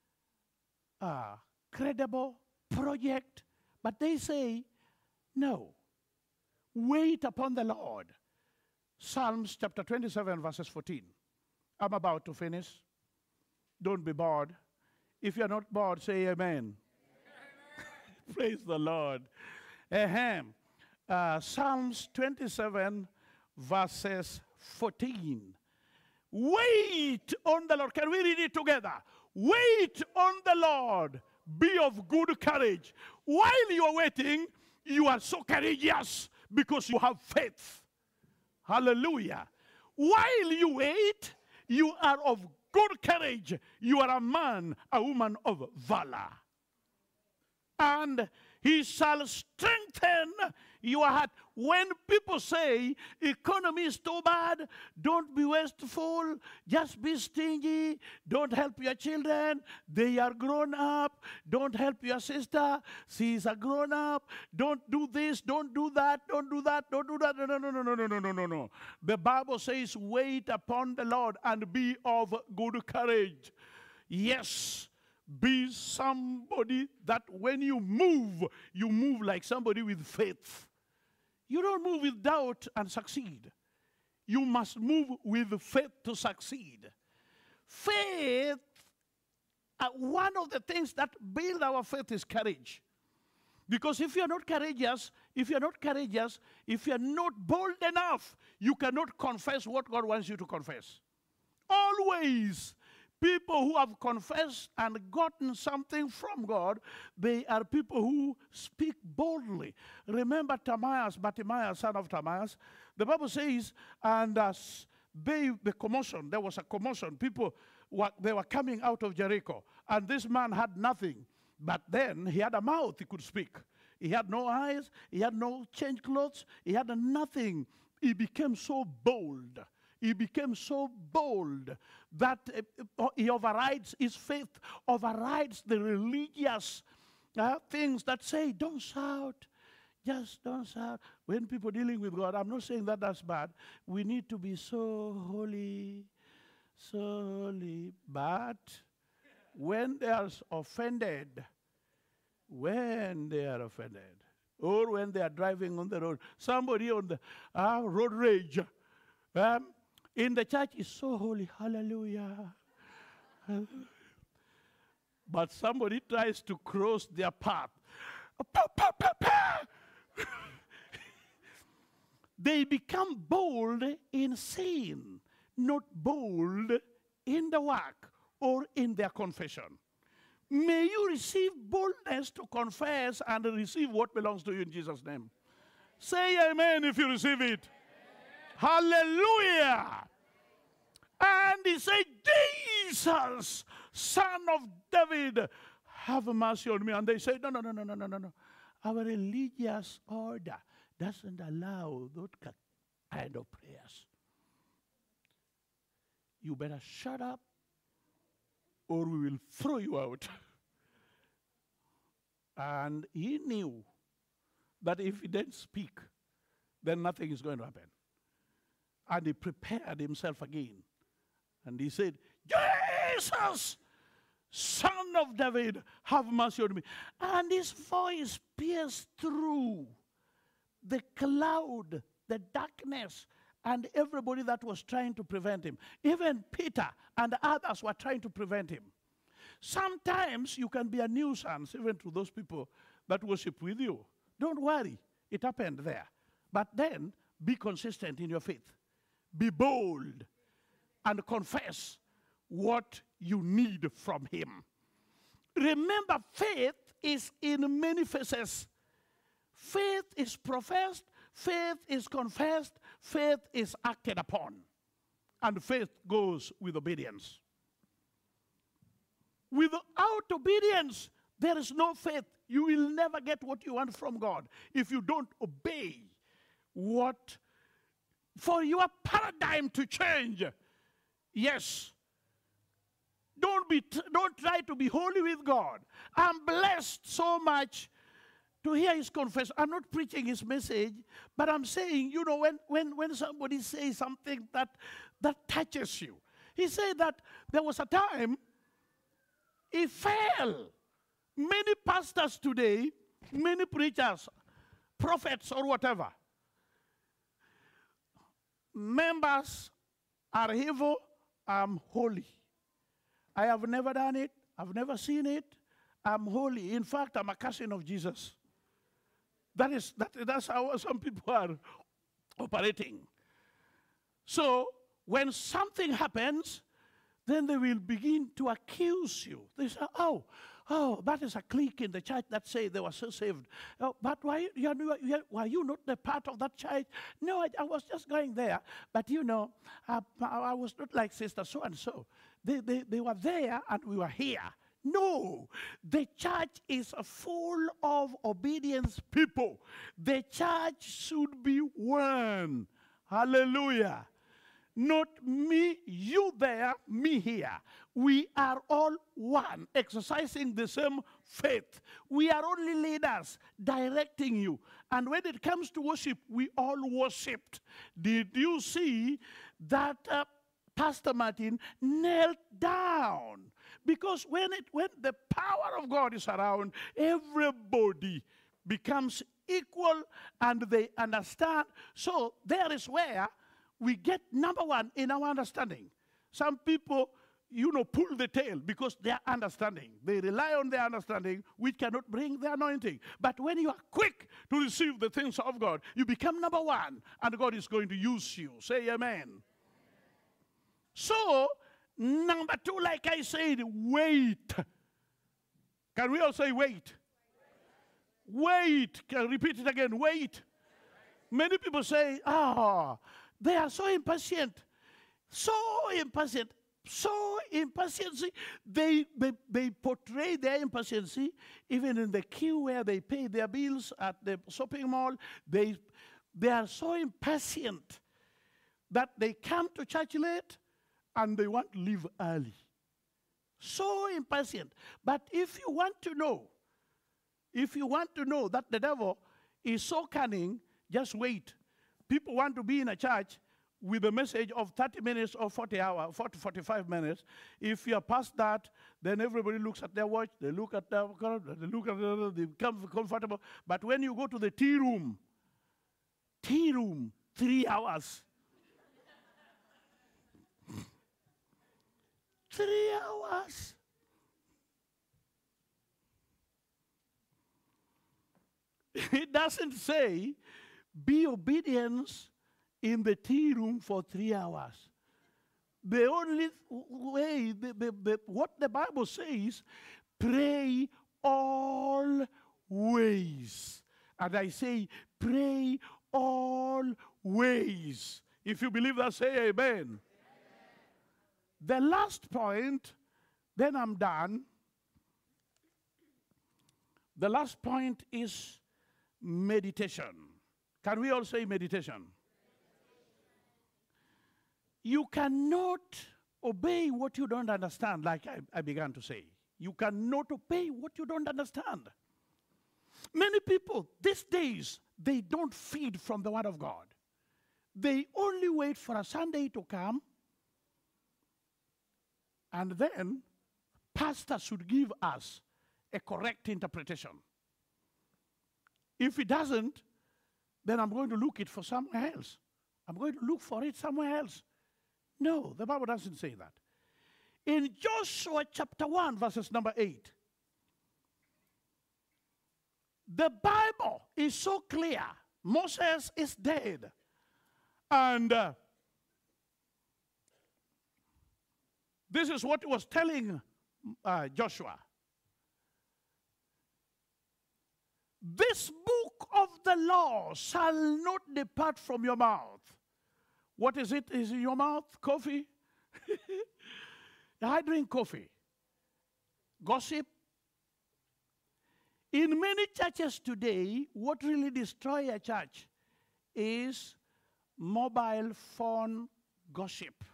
credible project. But they say, no, wait upon the Lord. Psalms chapter 27, verses 14. I'm about to finish. Don't be bored. If you're not bored, say amen. Praise the Lord. Ahem. Psalms 27, verses 14. Wait on the Lord. Can we read it together? Wait on the Lord. Be of good courage. While you are waiting, you are so courageous because you have faith. Hallelujah. While you wait, you are of good courage. You are a man, a woman of valor. And he shall strengthen your heart. When people say economy is too bad, don't be wasteful, just be stingy, don't help your children, they are grown up, don't help your sister, she is a grown up, don't do this, don't do that, don't do that, don't do that. No. The Bible says, wait upon the Lord and be of good courage. Yes. Be somebody that when you move like somebody with faith. You don't move with doubt and succeed. You must move with faith to succeed. Faith, one of the things that build our faith is courage. Because if you're not courageous, if you're not bold enough, you cannot confess what God wants you to confess. Always. People who have confessed and gotten something from God, they are people who speak boldly. Remember Bartimaeus, son of Timaeus? The Bible says, and there was a commotion. People, they were coming out of Jericho, and this man had nothing. But then he had a mouth, he could speak. He had no eyes, he had no change clothes, he had nothing. He became so bold. He became so bold that he overrides his faith, overrides the religious things that say, don't shout, Just don't shout. When people dealing with God, I'm not saying that that's bad. We need to be so holy, so holy. But when they are offended, or when they are driving on the road, somebody on the road rage in the church is so holy, hallelujah. But somebody tries to cross their path. They become bold in sin, not bold in the work or in their confession. May you receive boldness to confess and receive what belongs to you in Jesus' name. Say amen if you receive it. Hallelujah. And he said, Jesus, son of David, have mercy on me. And they said, no. Our religious order doesn't allow that kind of prayers. You better shut up or we will throw you out. And he knew that if he didn't speak, then nothing is going to happen. And he prepared himself again. And he said, Jesus, son of David, have mercy on me. And his voice pierced through the cloud, the darkness, and everybody that was trying to prevent him. Even Peter and others were trying to prevent him. Sometimes you can be a nuisance even to those people that worship with you. Don't worry, it happened there. But then be consistent in your faith. Be bold and confess what you need from him. Remember, faith is in many phases. Faith is professed, faith is confessed, faith is acted upon. And faith goes with obedience. Without obedience, there is no faith. You will never get what you want from God if you don't obey what, for your paradigm to change. Yes. Don't try to be holy with God. I'm blessed so much to hear his confession. I'm not preaching his message, but I'm saying, you know, when somebody says something that touches you. He said that there was a time he fell. Many pastors today, many preachers, prophets or whatever, members are evil, I'm holy. I have never done it. I've never seen it. I'm holy. In fact, I'm a cousin of Jesus. That's how some people are operating. So when something happens, then they will begin to accuse you. They say, oh, that is a clique in the church that say they were so saved. Oh, but were you not the part of that church? No, I was just going there. But you know, I was not like sister so-and-so. They were there and we were here. No, the church is full of obedience people. The church should be one. Hallelujah. Not me, you there, me here. We are all one, exercising the same faith. We are only leaders directing you. And when it comes to worship, we all worshipped. Did you see that Pastor Martin knelt down? Because when the power of God is around, everybody becomes equal and they understand. So there is where we get number one in our understanding. Some people, pull the tail because they are understanding. They rely on their understanding, which cannot bring the anointing. But when you are quick to receive the things of God, you become number one, and God is going to use you. Say amen. So, number two, like I said, wait. Can we all say wait? Wait. Can I repeat it again? Wait. Many people say, they are so impatient. So impatient. So impatient. They portray their impatience even in the queue where they pay their bills at the shopping mall. They are so impatient that they come to church late and they want to leave early. So impatient. But if you want to know that the devil is so cunning, just wait. People want to be in a church with a message of 30 minutes or 45 minutes. If you are past that, then everybody looks at their watch, they look at their, they become comfortable. But when you go to the tea room, 3 hours. 3 hours. It doesn't say, be obedient in the tea room for 3 hours. The only way, what the Bible says, pray always. And I say, pray always. If you believe that, say amen. Amen. The last point, then I'm done. The last point is meditation. Can we all say meditation? You cannot obey what you don't understand, like I began to say. You cannot obey what you don't understand. Many people these days, they don't feed from the Word of God. They only wait for a Sunday to come, and then pastor should give us a correct interpretation. If he doesn't, then I'm going to look it for somewhere else. I'm going to look for it somewhere else. No, the Bible doesn't say that. In Joshua chapter 1, verses number 8, the Bible is so clear. Moses is dead. And this is what he was telling Joshua. This book of the law shall not depart from your mouth. What is it? Is in your mouth? Coffee? I drink coffee. Gossip. In many churches today, what really destroys a church is mobile phone gossip.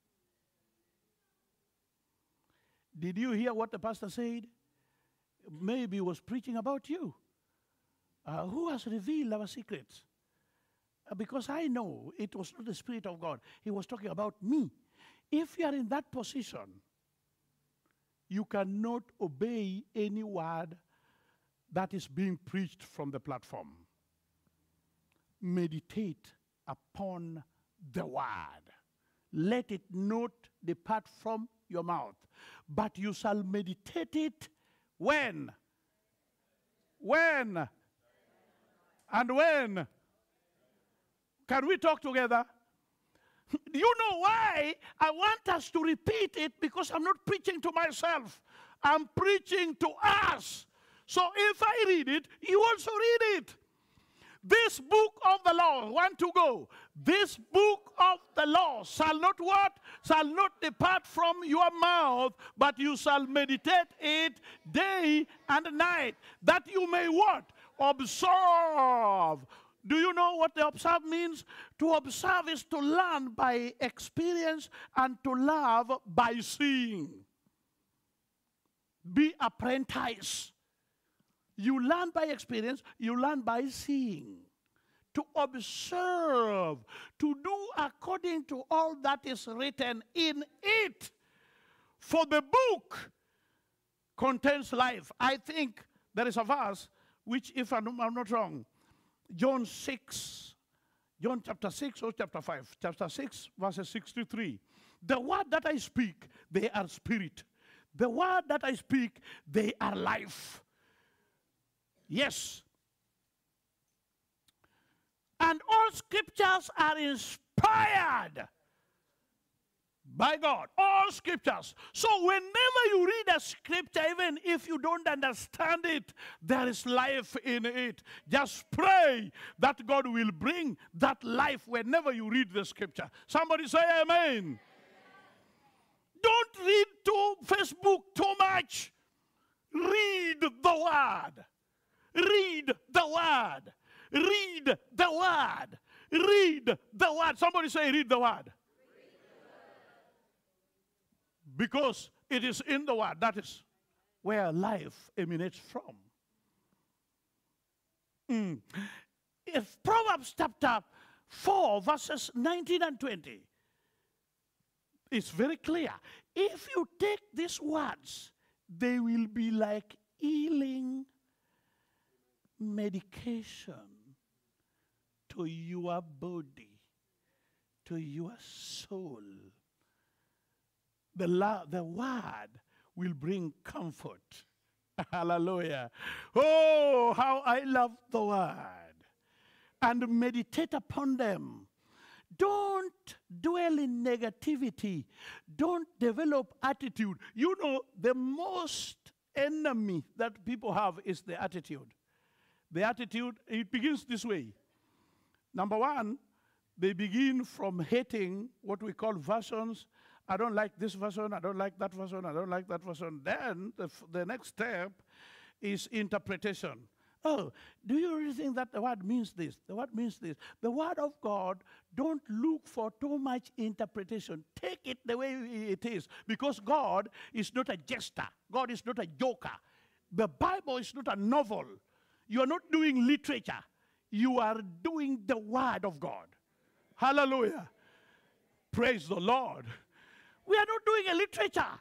Did you hear what the pastor said? Maybe he was preaching about you. Who has revealed our secrets? Because I know it was not the Spirit of God. He was talking about me. If you are in that position, you cannot obey any word that is being preached from the platform. Meditate upon the word. Let it not depart from your mouth, but you shall meditate it when? When? And when? Can we talk together? Do you know why I want us to repeat it? Because I'm not preaching to myself. I'm preaching to us. So if I read it, you also read it. This book of the law, want to go. This book of the law shall not what? Shall not depart from your mouth, but you shall meditate it day and night, that you may what? Observe. Do you know what the observe means? To observe is to learn by experience and to love by seeing. Be apprentice. You learn by experience, you learn by seeing. To observe, to do according to all that is written in it. For the book contains life. I think there is a verse which, if I'm not wrong, John chapter 6 or chapter 5, chapter 6, verses 63. The word that I speak, they are spirit. The word that I speak, they are life. Yes. And all scriptures are inspired by God. All scriptures. So whenever you read a scripture, even if you don't understand it, there is life in it. Just pray that God will bring that life whenever you read the scripture. Somebody say amen. Amen. Don't read to Facebook too much. Read the word. Read the word. Read the word. Read the word. Somebody say read the word. Because it is in the word. That is where life emanates from. If Proverbs chapter 4, verses 19 and 20, it's very clear. If you take these words, they will be like healing medication to your body, to your soul. The word will bring comfort. Hallelujah. Oh, how I love the word. And meditate upon them. Don't dwell in negativity. Don't develop attitude. You know, the most enemy that people have is the attitude. The attitude, it begins this way. Number one, they begin from hating what we call versions. I don't like this version, I don't like that version, I don't like that version. Then the next step is interpretation. Oh, do you really think that the word means this? The word means this. The word of God, don't look for too much interpretation. Take it the way it is. Because God is not a jester. God is not a joker. The Bible is not a novel. You are not doing literature. You are doing the word of God. Hallelujah. Praise the Lord. We are not doing a literature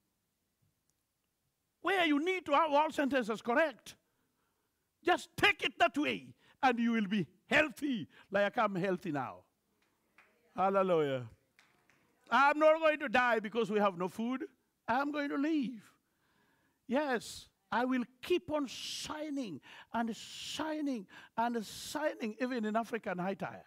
where you need to have all sentences correct. Just take it that way, and you will be healthy, like I'm healthy now. Hallelujah. I'm not going to die because we have no food. I'm going to live. Yes, I will keep on shining and shining and shining, even in African high tire.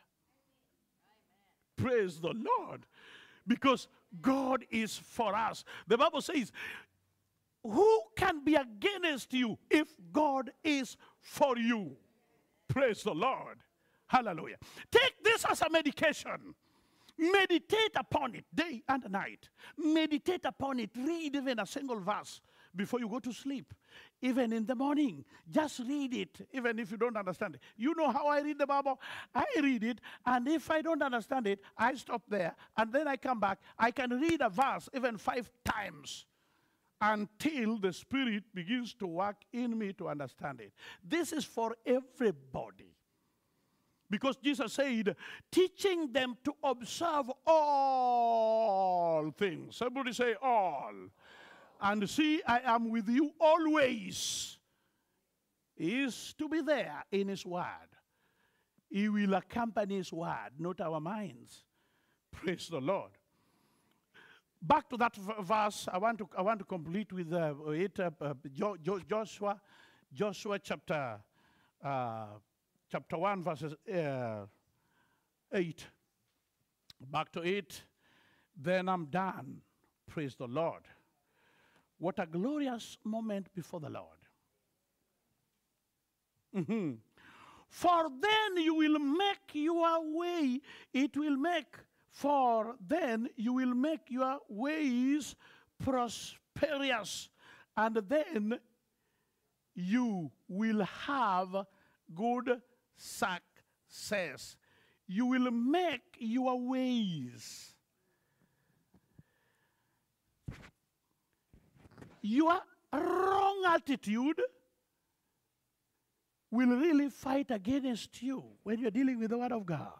Praise the Lord. Because God is for us. The Bible says, who can be against you if God is for you? Praise the Lord. Hallelujah. Take this as a medication. Meditate upon it day and night. Meditate upon it. Read even a single verse before you go to sleep. Even in the morning, just read it, even if you don't understand it. You know how I read the Bible? I read it, and if I don't understand it, I stop there, and then I come back. I can read a verse even 5 times until the Spirit begins to work in me to understand it. This is for everybody. Because Jesus said, teaching them to observe all things. Somebody say all. And see, I am with you always. He is to be there in His word. He will accompany His word, not our minds. Praise the Lord. Back to that verse, I want to complete with Joshua chapter 1, verses 8. Back to it. Then I'm done. Praise the Lord. What a glorious moment before the Lord. For then you will make your way, for then you will make your ways prosperous, and then you will have good success. You will make your ways. Your wrong attitude will really fight against you when you're dealing with the Word of God.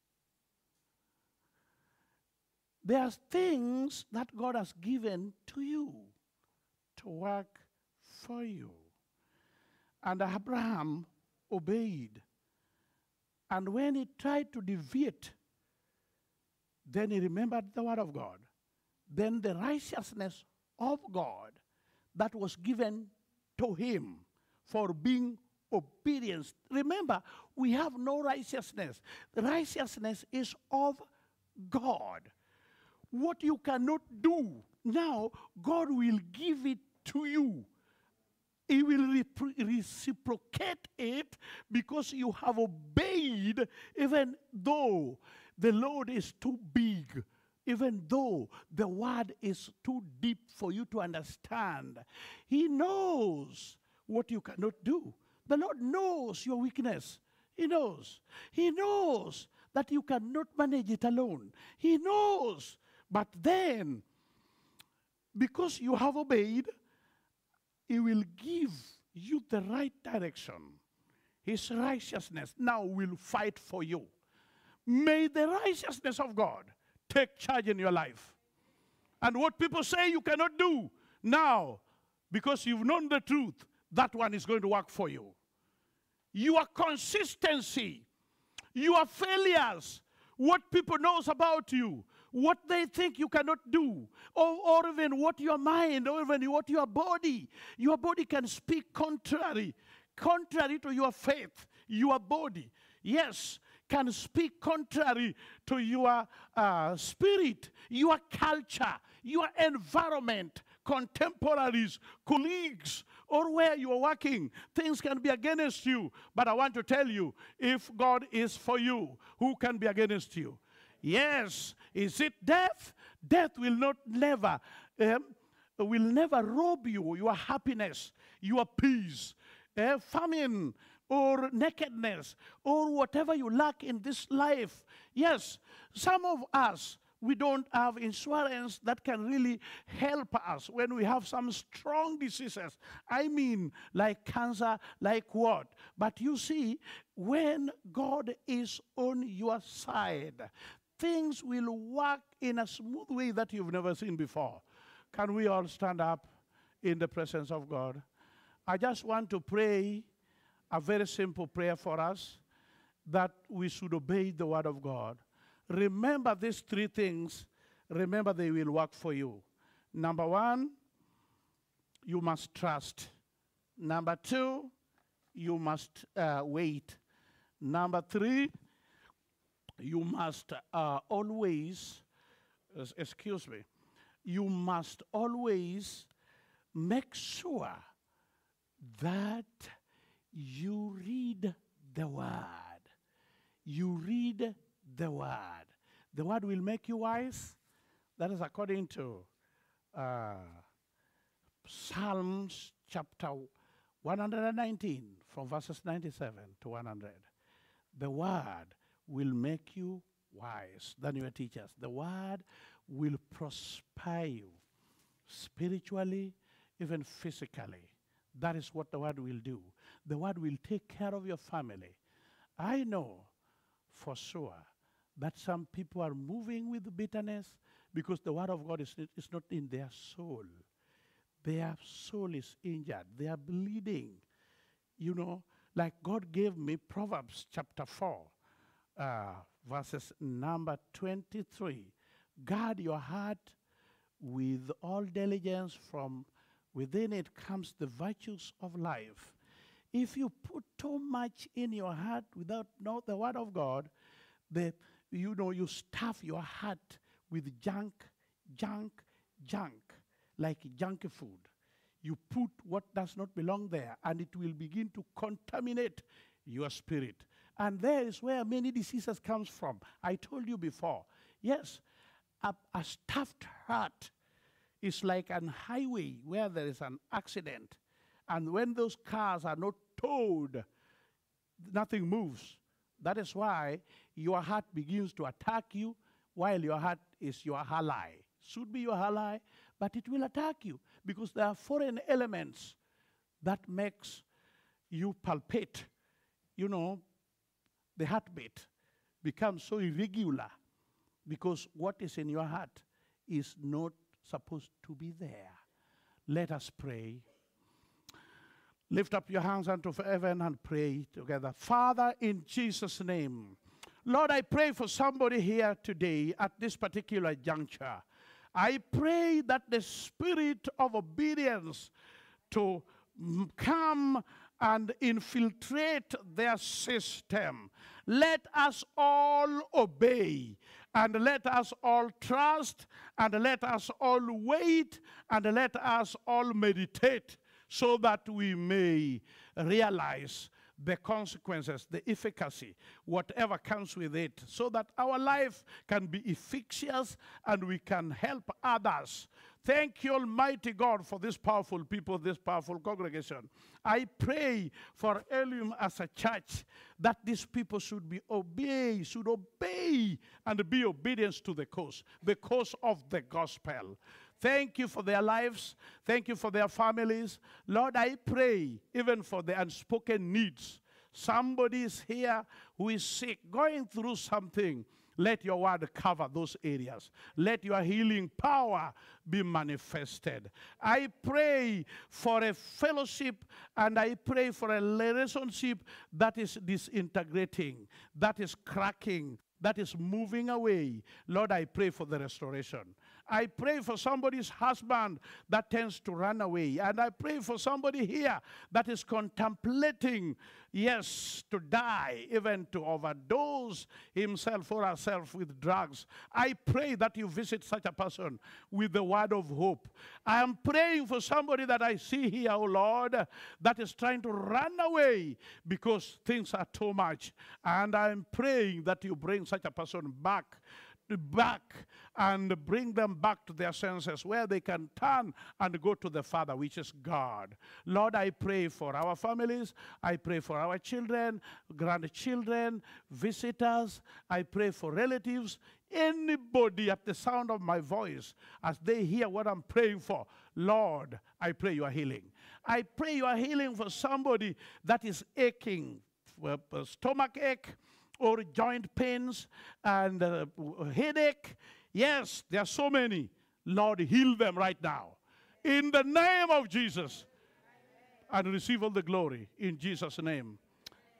There are things that God has given to you to work for you. And Abraham obeyed. And when he tried to deviate, then he remembered the Word of God. Then the righteousness of God that was given to him for being obedient. Remember, we have no righteousness. The righteousness is of God. What you cannot do, now God will give it to you. He will reciprocate it because you have obeyed, even though the Lord is too big. Even though the word is too deep for you to understand. He knows what you cannot do. The Lord knows your weakness. He knows. He knows that you cannot manage it alone. He knows. But then, because you have obeyed, He will give you the right direction. His righteousness now will fight for you. May the righteousness of God take charge in your life. And what people say you cannot do, now, because you've known the truth, that one is going to work for you. Your consistency, your failures, what people knows about you, what they think you cannot do, or even what your mind, or even what your body can speak contrary to your faith. Your body, yes, can speak contrary to your spirit, your culture, your environment, contemporaries, colleagues, or where you are working. Things can be against you. But I want to tell you, if God is for you, who can be against you? Yes. Is it death? Death will never rob you, your happiness, your peace. Famine or nakedness or whatever you lack in this life. Yes, some of us, we don't have insurance that can really help us when we have some strong diseases. I mean, like cancer, like what? But you see, when God is on your side, things will work in a smooth way that you've never seen before. Can we all stand up in the presence of God? I just want to pray a very simple prayer for us, that we should obey the word of God. Remember these three things. Remember, they will work for you. Number one, you must trust. Number two, you must wait. Number three, you must always, you must always make sure that you read the word. You read the word. The word will make you wise. That is according to Psalms chapter 119, from verses 97 to 100. The word will make you wise than your teachers. The word will prosper you spiritually, even physically. That is what the word will do. The word will take care of your family. I know for sure that some people are moving with bitterness because the word of God is not in their soul. Their soul is injured. They are bleeding. You know, like God gave me Proverbs chapter 4, verses number 23. Guard your heart with all diligence, from within it comes the virtues of life. If you put too much in your heart without knowing the word of God, you stuff your heart with junk, like junky food. You put what does not belong there, and it will begin to contaminate your spirit. And there is where many diseases comes from. I told you before. Yes, a stuffed heart is like an highway where there is an accident. And when those cars are not towed, nothing moves. That is why your heart begins to attack you, while your heart is your ally. Should be your ally, but it will attack you because there are foreign elements that makes you palpate. You know, the heartbeat becomes so irregular because what is in your heart is not supposed to be there. Let us pray. Lift up your hands unto heaven and pray together. Father, in Jesus' name, Lord, I pray for somebody here today at this particular juncture. I pray that the spirit of obedience to come and infiltrate their system. Let us all obey, and let us all trust, and let us all wait, and let us all meditate, so that we may realize the consequences, the efficacy, whatever comes with it, so that our life can be efficacious and we can help others. Thank you, Almighty God, for this powerful people, this powerful congregation. I pray for Elim as a church that these people should obey and be obedient to the cause of the gospel. Thank you for their lives. Thank you for their families. Lord, I pray even for the unspoken needs. Somebody is here who is sick, going through something. Let your word cover those areas. Let your healing power be manifested. I pray for a fellowship and I pray for a relationship that is disintegrating, that is cracking, that is moving away. Lord, I pray for the restoration. I pray for somebody's husband that tends to run away. And I pray for somebody here that is contemplating, yes, to die, even to overdose himself or herself with drugs. I pray that you visit such a person with the word of hope. I am praying for somebody that I see here, oh Lord, that is trying to run away because things are too much. And I'm praying that you bring such a person back and bring them back to their senses where they can turn and go to the Father, which is God. Lord, I pray for our families. I pray for our children, grandchildren, visitors. I pray for relatives. Anybody at the sound of my voice, as they hear what I'm praying for, Lord, I pray you are healing. I pray you are healing for somebody that is aching, stomach ache, or joint pains and headache. Yes, there are so many. Lord, heal them right now. In the name of Jesus. And receive all the glory in Jesus' name.